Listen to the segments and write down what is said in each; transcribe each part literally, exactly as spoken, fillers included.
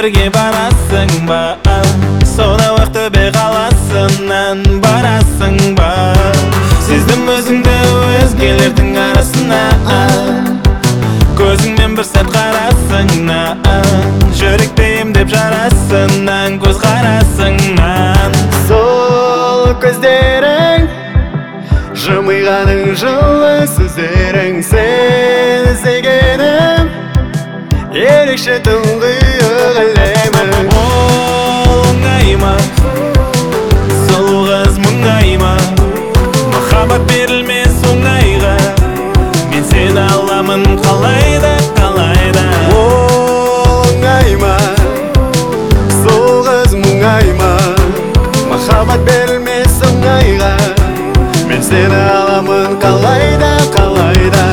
бірге барасың ба? Сонау ақтөбе қаласынан барасың ба? Сездім өзіңді өзгелердің арасына, көзіңмен бір сәт қарасыңнан, жүректейім деп жарасынан, көз қарасыңнан. Сол көздерің, жымиғаның жылы сөздерің, сен іздегенім ерекше тұңғиық әлемің. Ол оңай ма, сұлу қыз мұңай ма? Махаббат берілмес оңайға, мен сені аламын қалайда, қалайда. Ол оңай ма, сұлу қыз мұңай ма? Махаббат берілмес оңайға, мен сені аламын қалайда, қалайда.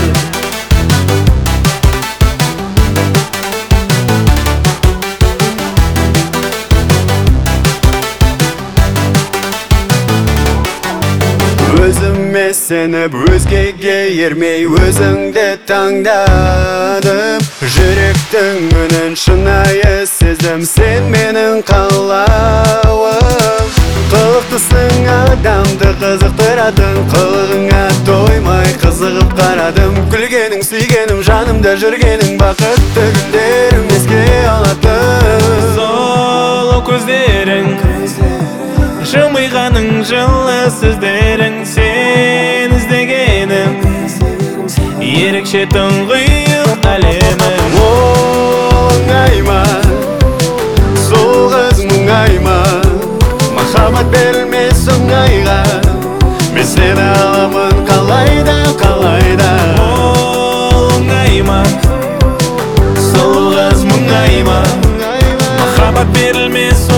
Өзіме сеніп өзгеге ермей өзіңді таңдадым. Жүректің үнін шынайы сездім, сен менің қалауым. Қылықтысың, адамды қызықтыратын, қылығыңа тоймай қызығып қарадым. Күлгенің, сүйгенім, жанымда жүргенің, бақытты күндерім еске алатын. Сол көздерің, жымиғаның жылы сөздерің, сен іздегенім ерекше тұңғиық әлемің. Оңай ма, сол қыз мұңай ма? Махаббат берілмес оңайға, мен сені аламын қалайда, қалайда. Оңай ма, сол қыз мұңай ма? Махаббат берілмес